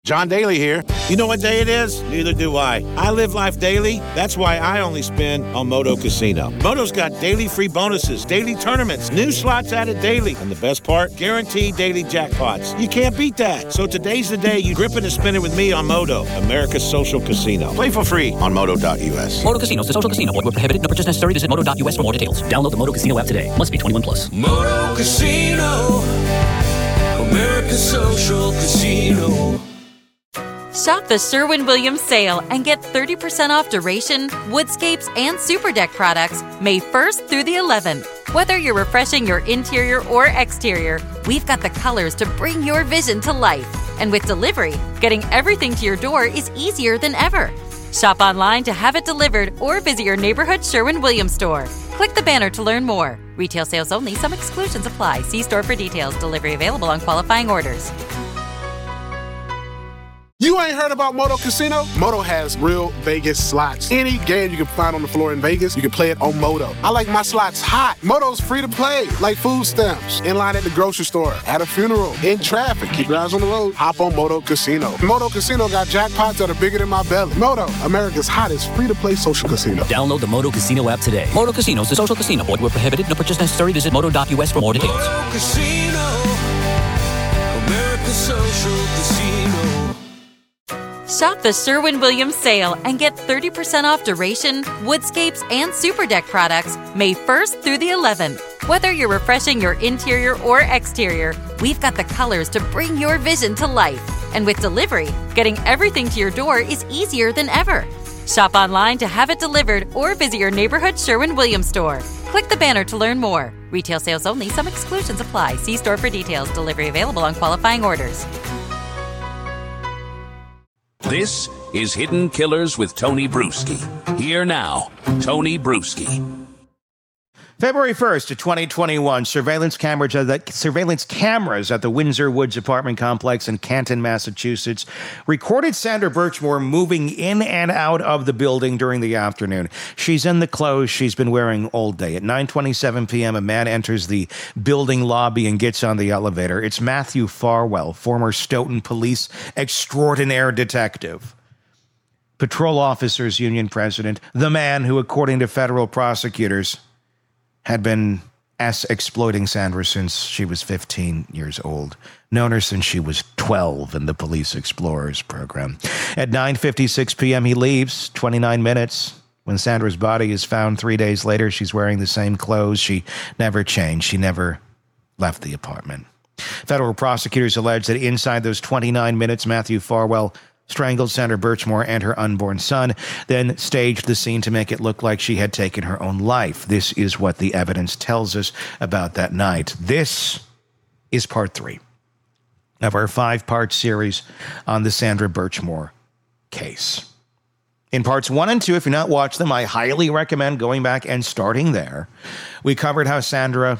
John Daly here. You know what day it is? Neither do I. I live life daily. That's why I only spin on Moto Casino. Moto's got daily free bonuses, daily tournaments, new slots added daily. And the best part? Guaranteed daily jackpots. You can't beat that. So today's the day you grip it and spin it with me on Moto, America's social casino. Play for free on Moto.us. Moto Casino is a social casino. Void where prohibited. No purchase necessary. Visit Moto.us for more details. Download the Moto Casino app today. Must be 21 plus. Moto Casino, America's social casino. Shop the Sherwin-Williams sale and get 30% off Duration, Woodscapes, and Superdeck products May 1st through the 11th. Whether you're refreshing your interior or exterior, we've got the colors to bring your vision to life. And with delivery, getting everything to your door is easier than ever. Shop online to have it delivered or visit your neighborhood Sherwin-Williams store. Click the banner to learn more. Retail sales only. Some exclusions apply. See store for details. Delivery available on qualifying orders. You ain't heard about Moto Casino? Moto has real Vegas slots. Any game you can find on the floor in Vegas, you can play it on Moto. I like my slots hot. Moto's free to play, like food stamps. In line at the grocery store, at a funeral, in traffic. Keep your eyes on the road. Hop on Moto Casino. Moto Casino got jackpots that are bigger than my belly. Moto, America's hottest free-to-play social casino. Download the Moto Casino app today. Moto Casino is a social casino. Void where prohibited. No purchase necessary. Visit Moto.us for more details. Moto Casino, America's social casino. Shop the Sherwin-Williams sale and get 30% off Duration, Woodscapes, and Superdeck products May 1st through the 11th. Whether you're refreshing your interior or exterior, we've got the colors to bring your vision to life. And with delivery, getting everything to your door is easier than ever. Shop online to have it delivered or visit your neighborhood Sherwin-Williams store. Click the banner to learn more. Retail sales only. Some exclusions apply. See store for details. Delivery available on qualifying orders. This is Hidden Killers with Tony Bruschi. Here now, Tony Bruschi. February 1st of 2021, surveillance cameras at the Windsor Woods apartment complex in Canton, Massachusetts, recorded Sandra Birchmore moving in and out of the building during the afternoon. She's in the clothes she's been wearing all day. At 9:27 p.m., a man enters the building lobby and gets on the elevator. It's Matthew Farwell, former Stoughton police extraordinaire detective, patrol officers union president, the man who, according to federal prosecutors, had been exploiting Sandra since she was 15 years old, known her since she was 12 in the Police Explorers program. At 9:56 p.m., he leaves, 29 minutes. When Sandra's body is found 3 days later, she's wearing the same clothes. She never changed. She never left the apartment. Federal prosecutors allege that inside those 29 minutes, Matthew Farwell strangled Sandra Birchmore and her unborn son, then staged the scene to make it look like she had taken her own life. This is what the evidence tells us about that night. This is part 3 of our 5-part series on the Sandra Birchmore case. In parts 1 and 2, if you've not watched them, I highly recommend going back and starting there. We covered how Sandra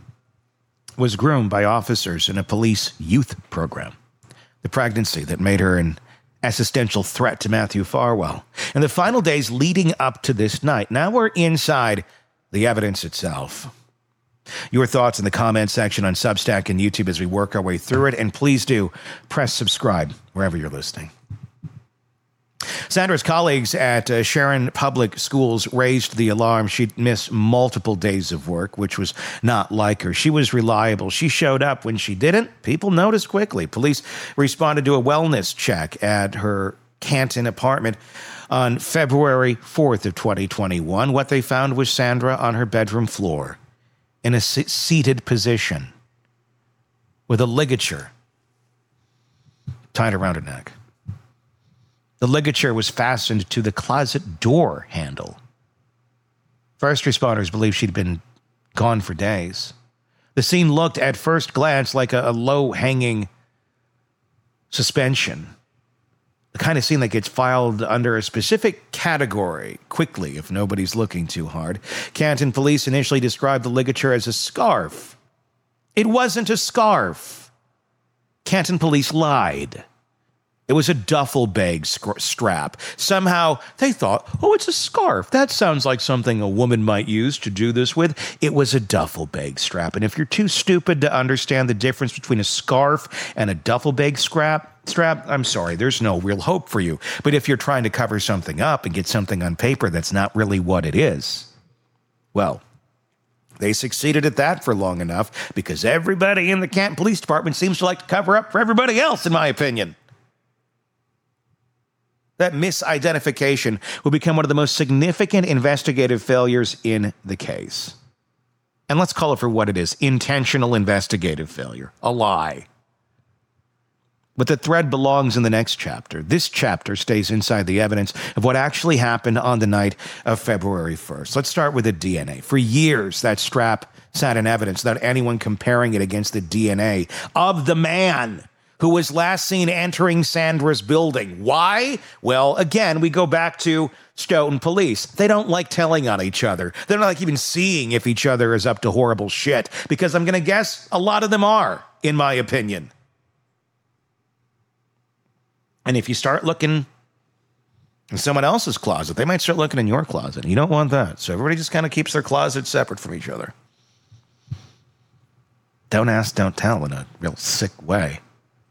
was groomed by officers in a police youth program, the pregnancy that made her an existential threat to Matthew Farwell, and the final days leading up to this night. Now we're inside the evidence itself. Your thoughts in the comment section on Substack and YouTube as we work our way through it, and please do press subscribe wherever you're listening. Sandra's colleagues at Sharon Public Schools raised the alarm. She'd missed multiple days of work, which was not like her. She was reliable. She showed up when she didn't. People noticed quickly. Police responded to a wellness check at her Canton apartment on February 4th of 2021. What they found was Sandra on her bedroom floor in a seated position with a ligature tied around her neck. The ligature was fastened to the closet door handle. First responders believe she'd been gone for days. The scene looked at first glance like a low-hanging suspension. The kind of scene that gets filed under a specific category quickly if nobody's looking too hard. Canton police initially described the ligature as a scarf. It wasn't a scarf. Canton police lied. It was a duffel bag strap. Somehow they thought, oh, it's a scarf. That sounds like something a woman might use to do this with. It was a duffel bag strap. And if you're too stupid to understand the difference between a scarf and a duffel bag strap, I'm sorry, there's no real hope for you. But if you're trying to cover something up and get something on paper that's not really what it is, well, they succeeded at that for long enough because everybody in the Canton Police Department seems to like to cover up for everybody else, in my opinion. That misidentification will become one of the most significant investigative failures in the case. And let's call it for what it is, intentional investigative failure, a lie. But the thread belongs in the next chapter. This chapter stays inside the evidence of what actually happened on the night of February 1st. Let's start with the DNA. For years, that strap sat in evidence without anyone comparing it against the DNA of the man who was last seen entering Sandra's building. Why? Well, again, we go back to Stoughton Police. They don't like telling on each other. They don't like even seeing if each other is up to horrible shit, because I'm going to guess a lot of them are, in my opinion. And if you start looking in someone else's closet, they might start looking in your closet. You don't want that. So everybody just kind of keeps their closets separate from each other. Don't ask, don't tell in a real sick way.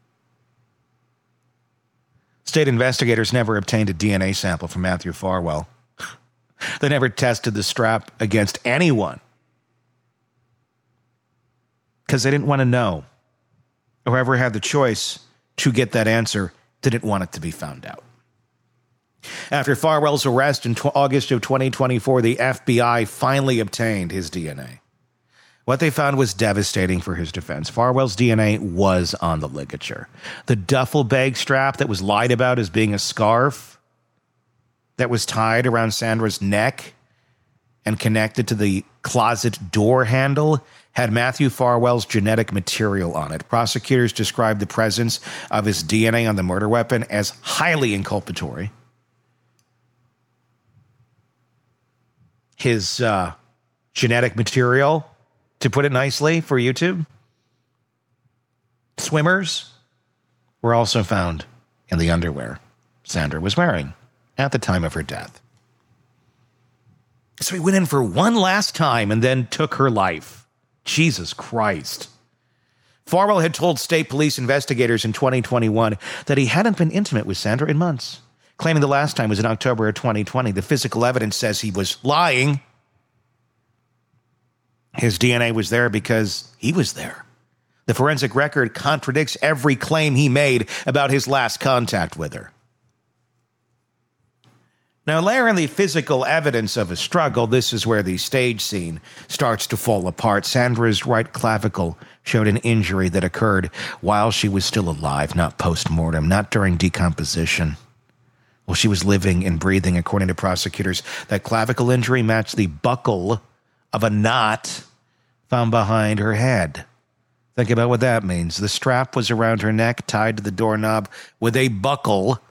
State investigators never obtained a DNA sample from Matthew Farwell. They never tested the strap against anyone because they didn't want to know. Whoever had the choice to get that answer didn't want it to be found out. After Farwell's arrest in August of 2024, the FBI finally obtained his DNA. What they found was devastating for his defense. Farwell's DNA was on the ligature. The duffel bag strap that was lied about as being a scarf that was tied around Sandra's neck and connected to the closet door handle had Matthew Farwell's genetic material on it. Prosecutors described the presence of his DNA on the murder weapon as highly inculpatory. His genetic material, to put it nicely for YouTube, swimmers were also found in the underwear Sandra was wearing at the time of her death. So he went in for one last time and then took her life. Jesus Christ. Farwell had told state police investigators in 2021 that he hadn't been intimate with Sandra in months, claiming the last time was in October of 2020. The physical evidence says he was lying. His DNA was there because he was there. The forensic record contradicts every claim he made about his last contact with her. Now, layer in the physical evidence of a struggle. This is where the stage scene starts to fall apart. Sandra's right clavicle showed an injury that occurred while she was still alive, not post-mortem, not during decomposition. Well, she was living and breathing, according to prosecutors. That clavicle injury matched the buckle of a knot found behind her head. Think about what that means. The strap was around her neck, tied to the doorknob with a buckle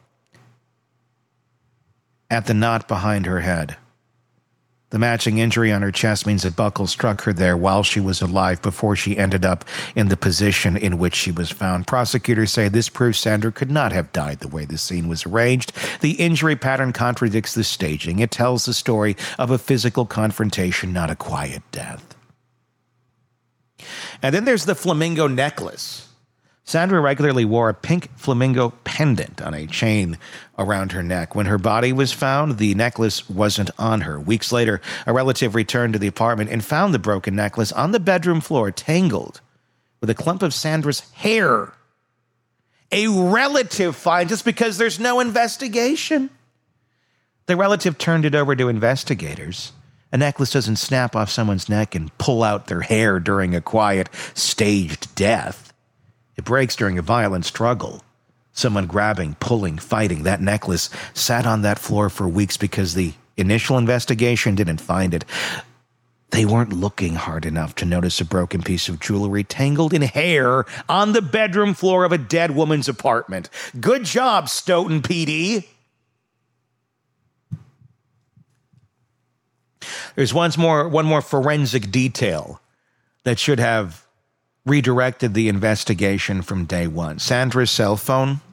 at the knot behind her head. The matching injury on her chest means that buckle struck her there while she was alive before she ended up in the position in which she was found. Prosecutors say this proves Sandra could not have died the way the scene was arranged. The injury pattern contradicts the staging. It tells the story of a physical confrontation, not a quiet death. And then there's the flamingo necklace. Sandra regularly wore a pink flamingo pendant on a chain around her neck. When her body was found, the necklace wasn't on her. Weeks later, a relative returned to the apartment and found the broken necklace on the bedroom floor, tangled with a clump of Sandra's hair. A relative find just because there's no investigation. The relative turned it over to investigators. A necklace doesn't snap off someone's neck and pull out their hair during a quiet, staged death. It breaks during a violent struggle. Someone grabbing, pulling, fighting. That necklace sat on that floor for weeks because the initial investigation didn't find it. They weren't looking hard enough to notice a broken piece of jewelry tangled in hair on the bedroom floor of a dead woman's apartment. Good job, Stoughton PD. There's one more forensic detail that should have redirected the investigation from day one. Sandra's cell phone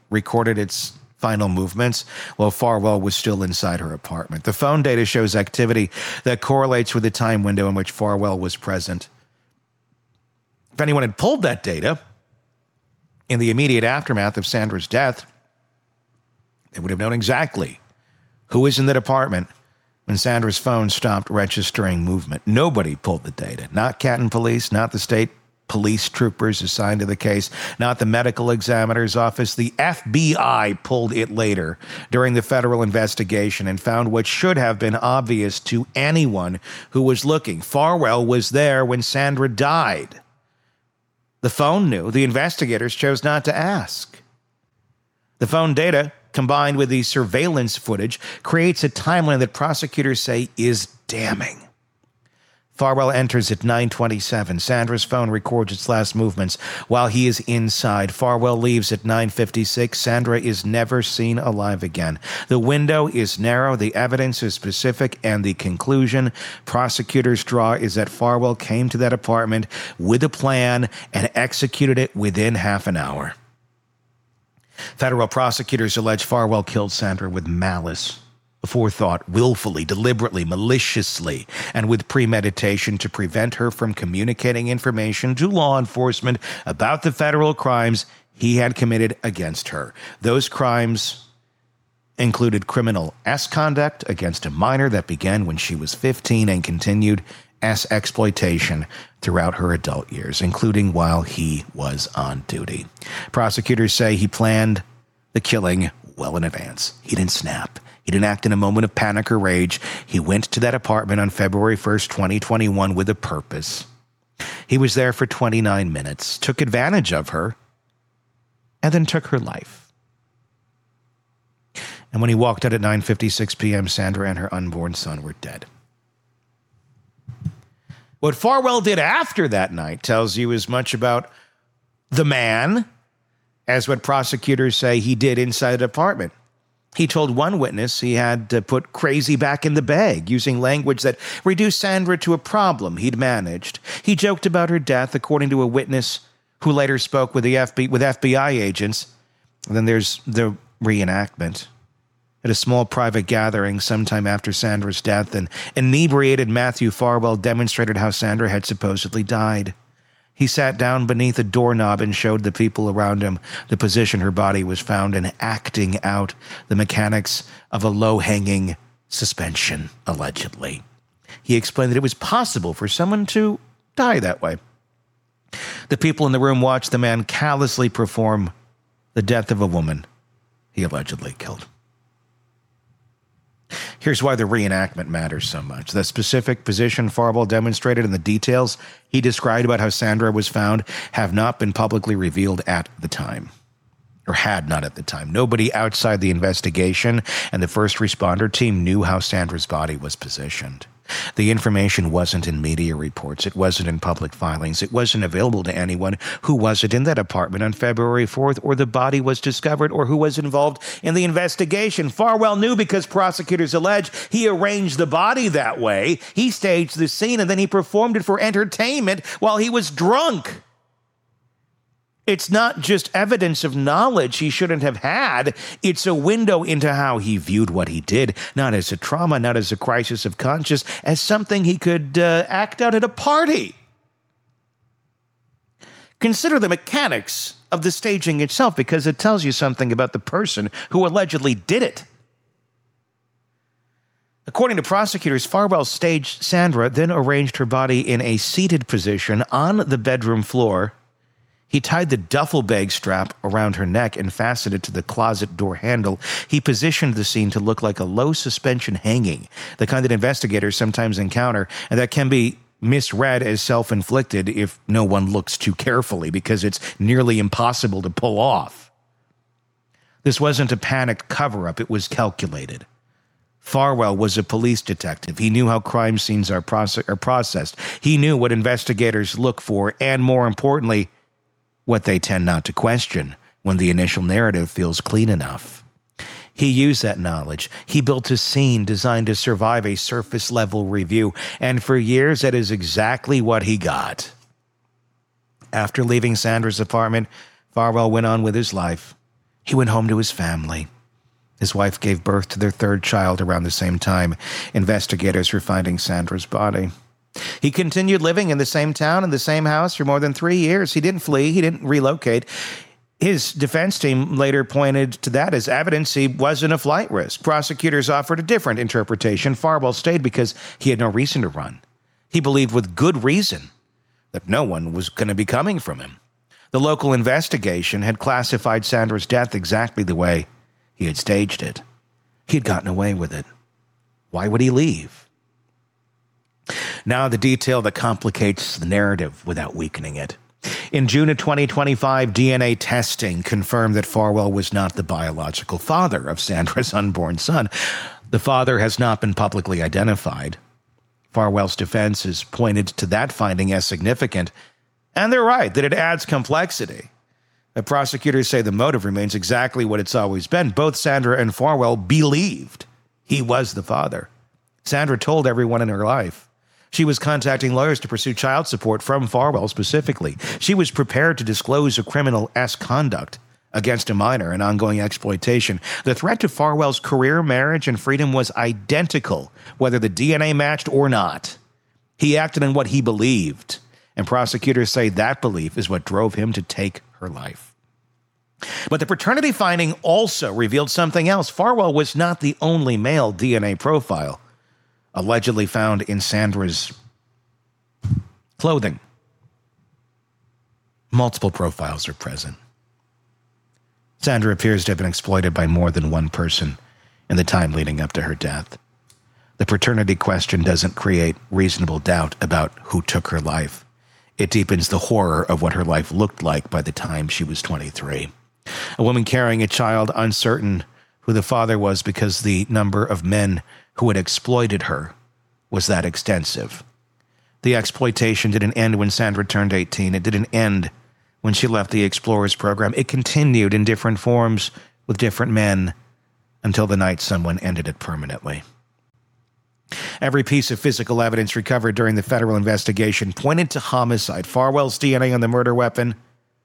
recorded its final movements while Farwell was still inside her apartment. The phone data shows activity that correlates with the time window in which Farwell was present. If anyone had pulled that data in the immediate aftermath of Sandra's death, they would have known exactly who was in that apartment when Sandra's phone stopped registering movement. Nobody pulled the data. Not Canton Police, not the state police troopers assigned to the case, not the medical examiner's office. The FBI pulled it later during the federal investigation and found what should have been obvious to anyone who was looking. Farwell was there when Sandra died. The phone knew. The investigators chose not to ask. The phone data, combined with the surveillance footage, creates a timeline that prosecutors say is damning. Farwell enters at 9:27. Sandra's phone records its last movements while he is inside. Farwell leaves at 9:56. Sandra is never seen alive again. The window is narrow, the evidence is specific, and the conclusion prosecutors draw is that Farwell came to that apartment with a plan and executed it within half an hour. Federal prosecutors allege Farwell killed Sandra with malice, forethought, willfully, deliberately, maliciously, and with premeditation to prevent her from communicating information to law enforcement about the federal crimes he had committed against her. Those crimes included criminal S-conduct against a minor that began when she was 15 and continued S-exploitation throughout her adult years, including while he was on duty. Prosecutors say he planned the killing well in advance. He didn't snap. He didn't act in a moment of panic or rage. He went to that apartment on February 1st, 2021 with a purpose. He was there for 29 minutes, took advantage of her, and then took her life. And when he walked out at 9:56 p.m., Sandra and her unborn son were dead. What Farwell did after that night tells you as much about the man as what prosecutors say he did inside the apartment. He told one witness he had to put crazy back in the bag, using language that reduced Sandra to a problem he'd managed. He joked about her death, according to a witness who later spoke with FBI agents. And then there's the reenactment. At a small private gathering sometime after Sandra's death, an inebriated Matthew Farwell demonstrated how Sandra had supposedly died. He sat down beneath a doorknob and showed the people around him the position her body was found in, acting out the mechanics of a low-hanging suspension, allegedly. He explained that it was possible for someone to die that way. The people in the room watched the man callously perform the death of a woman he allegedly killed. Here's why the reenactment matters so much. The specific position Farwell demonstrated and the details he described about how Sandra was found have not been publicly revealed at the time, or had not at the time. Nobody outside the investigation and the first responder team knew how Sandra's body was positioned. The information wasn't in media reports. It wasn't in public filings. It wasn't available to anyone who wasn't in that apartment on February 4th, or the body was discovered, or who was involved in the investigation. Farwell knew because prosecutors allege he arranged the body that way. He staged the scene and then he performed it for entertainment while he was drunk. It's not just evidence of knowledge he shouldn't have had. It's a window into how he viewed what he did, not as a trauma, not as a crisis of conscience, as something he could act out at a party. Consider the mechanics of the staging itself, because it tells you something about the person who allegedly did it. According to prosecutors, Farwell staged Sandra, then arranged her body in a seated position on the bedroom floor. He tied the duffel bag strap around her neck and fastened it to the closet door handle. He positioned the scene to look like a low suspension hanging, the kind that investigators sometimes encounter, and that can be misread as self-inflicted if no one looks too carefully, because it's nearly impossible to pull off. This wasn't a panicked cover-up, it was calculated. Farwell was a police detective. He knew how crime scenes are processed. He knew what investigators look for, and more importantly, what they tend not to question when the initial narrative feels clean enough. He used that knowledge. He built a scene designed to survive a surface-level review, and for years, that is exactly what he got. After leaving Sandra's apartment, Farwell went on with his life, He went home to his family. His wife gave birth to their third child around the same time investigators were finding Sandra's body. He continued living in the same town and the same house for more than 3 years. He didn't flee. He didn't relocate. His defense team later pointed to that as evidence he wasn't a flight risk. Prosecutors offered a different interpretation. Farwell stayed because he had no reason to run. He believed with good reason that no one was going to be coming from him. The local investigation had classified Sandra's death exactly the way he had staged it. He had gotten away with it. Why would he leave? Now the detail that complicates the narrative without weakening it. In June of 2025, DNA testing confirmed that Farwell was not the biological father of Sandra's unborn son. The father has not been publicly identified. Farwell's defense has pointed to that finding as significant, and they're right that it adds complexity. The prosecutors say the motive remains exactly what it's always been. Both Sandra and Farwell believed he was the father. Sandra told everyone in her life. She was contacting lawyers to pursue child support from Farwell specifically. She was prepared to disclose a criminal-esque conduct against a minor and ongoing exploitation. The threat to Farwell's career, marriage, and freedom was identical, whether the DNA matched or not. He acted on what he believed, and prosecutors say that belief is what drove him to take her life. But the paternity finding also revealed something else. Farwell was not the only male DNA profile allegedly found in Sandra's clothing. Multiple profiles are present. Sandra appears to have been exploited by more than one person in the time leading up to her death. The paternity question doesn't create reasonable doubt about who took her life. It deepens the horror of what her life looked like by the time she was 23. A woman carrying a child, uncertain who the father was because the number of men who had exploited her was that extensive. The exploitation didn't end when Sandra turned 18. It didn't end when she left the Explorers program. It continued in different forms with different men until the night someone ended it permanently. Every piece of physical evidence recovered during the federal investigation pointed to homicide. Farwell's DNA on the murder weapon,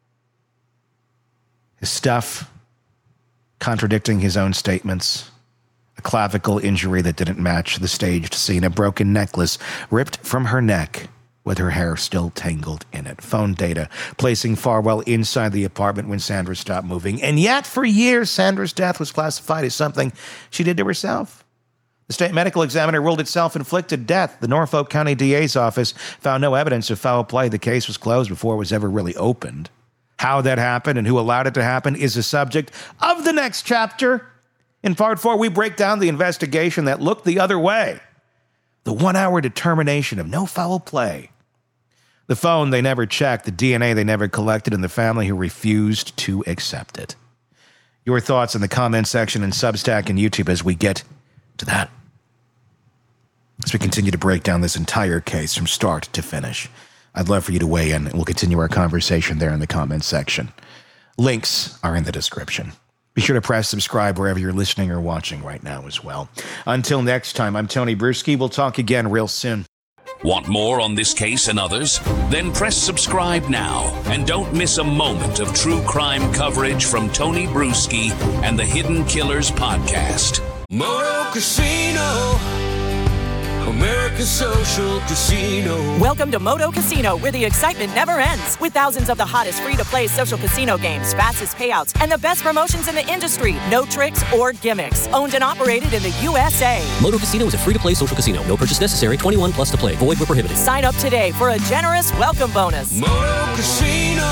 his stuff contradicting his own statements, a clavicle injury that didn't match the staged scene, a broken necklace ripped from her neck with her hair still tangled in it, phone data placing Farwell inside the apartment when Sandra stopped moving. And yet, for years, Sandra's death was classified as something she did to herself. The state medical examiner ruled it self-inflicted death. The Norfolk County DA's office found no evidence of foul play. The case was closed before it was ever really opened. How that happened and who allowed it to happen is the subject of the next chapter. In Part 4, we break down the investigation that looked the other way. The 1-hour determination of no foul play. The phone they never checked, the DNA they never collected, and the family who refused to accept it. Your thoughts in the comment section and Substack and YouTube as we get to that. As we continue to break down this entire case from start to finish. I'd love for you to weigh in, and we'll continue our conversation there in the comment section. Links are in the description. Be sure to press subscribe wherever you're listening or watching right now as well. Until next time, I'm Tony Bruschi. We'll talk again real soon. Want more on this case and others? Then press subscribe now and don't miss a moment of true crime coverage from Tony Bruschi and the Hidden Killers podcast. Moto Casino, America's social casino. Welcome to Moto Casino, where the excitement never ends. With thousands of the hottest free-to-play social casino games, fastest payouts, and the best promotions in the industry. No tricks or gimmicks. Owned and operated in the USA. Moto Casino is a free-to-play social casino. No purchase necessary. 21 plus to play. Void where prohibited. Sign up today for a generous welcome bonus. Moto Casino,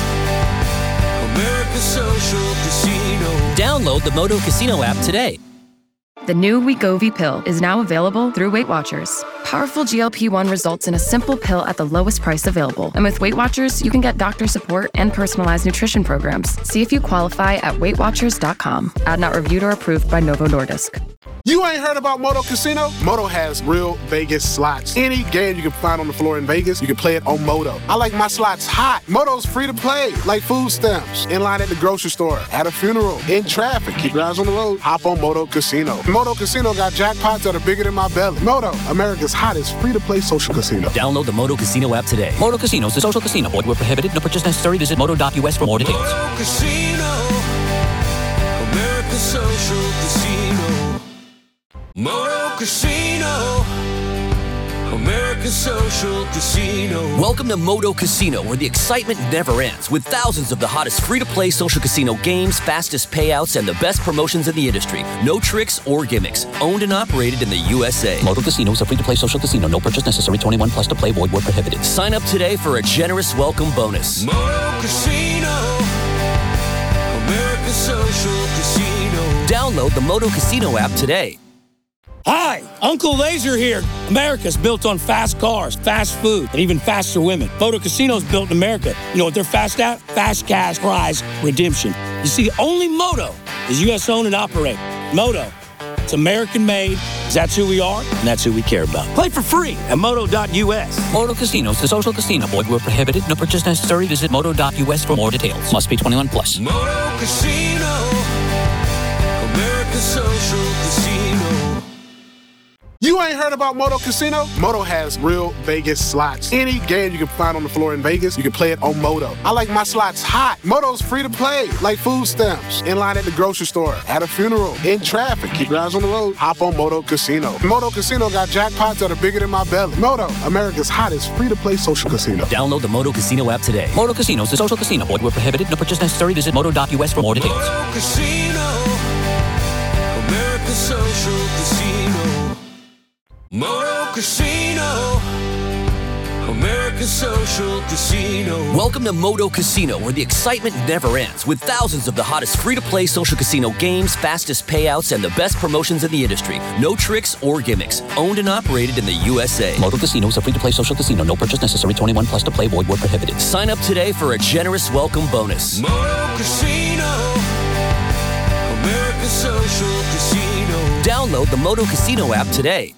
America's social casino. Download the Moto Casino app today. The new Wegovy pill is now available through Weight Watchers. Powerful GLP-1 results in a simple pill at the lowest price available. And with Weight Watchers, you can get doctor support and personalized nutrition programs. See if you qualify at WeightWatchers.com. Ad not reviewed or approved by Novo Nordisk. You ain't heard about Moto Casino? Moto has real Vegas slots. Any game you can find on the floor in Vegas, you can play it on Moto. I like my slots hot. Moto's free to play, like food stamps. In line at the grocery store, at a funeral, in traffic. Keep your eyes on the road. Hop on Moto Casino. Moto Casino got jackpots that are bigger than my belly. Moto, America's hottest free-to-play social casino. Download the Moto Casino app today. Moto Casino is a social casino. Void where prohibited. No purchase necessary. Visit moto.us for more details. Moto Casino, Moto Casino. America's Social Casino. Welcome to Moto Casino, where the excitement never ends, with thousands of the hottest free-to-play social casino games, fastest payouts, and the best promotions in the industry. No tricks or gimmicks. Owned and operated in the USA. Moto Casino is a free-to-play social casino. No purchase necessary. 21 plus to play. Void where prohibited. Sign up today for a generous welcome bonus. Moto Casino. America's Social Casino. Download the Moto Casino app today. Hi, Uncle Laser here. America's built on fast cars, fast food, and even faster women. Moto Casino's built in America. You know what they're fast at? Fast cash prize redemption. You see, only Moto is U.S. owned and operated. Moto, it's American made, because that's who we are, and that's who we care about. Play for free at moto.us. Moto Casino is a social casino. Void where prohibited. No purchase necessary. Visit moto.us for more details. Must be 21 plus. Moto Casino. America's Social Casino. You ain't heard about Moto Casino? Moto has real Vegas slots. Any game you can find on the floor in Vegas, you can play it on Moto. I like my slots hot. Moto's free to play, like food stamps. In line at the grocery store, at a funeral, in traffic. Keep your eyes on the road. Hop on Moto Casino. Moto Casino got jackpots that are bigger than my belly. Moto, America's hottest free-to-play social casino. Download the Moto Casino app today. Moto Casino is a social casino. Void where prohibited. No purchase necessary. Visit moto.us for more details. Moto Casino. America's Social Casino. Moto Casino. America's Social Casino. Welcome to Moto Casino, where the excitement never ends, with thousands of the hottest free-to-play social casino games, fastest payouts, and the best promotions in the industry. No tricks or gimmicks. Owned and operated in the USA. Moto Casino is a free-to-play social casino. No purchase necessary. 21 plus to play. Void where prohibited. Sign up today for a generous welcome bonus. Moto Casino. America's Social Casino. Download the Moto Casino app today.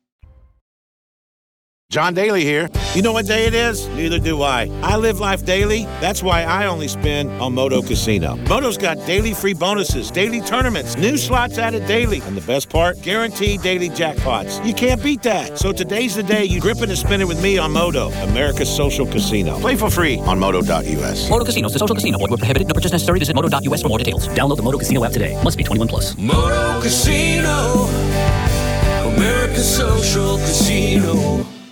John Daly here. You know what day it is? Neither do I. I live life daily. That's why I only spin on Moto Casino. Moto's got daily free bonuses, daily tournaments, new slots added daily, and the best part, guaranteed daily jackpots. You can't beat that. So today's the day you grip it and spin it with me on Moto, America's social casino. Play for free on moto.us. Moto Casino is a social casino. Void where prohibited. No purchase necessary. Visit moto.us for more details. Download the Moto Casino app today. Must be 21 plus. Moto Casino. America's Social Casino.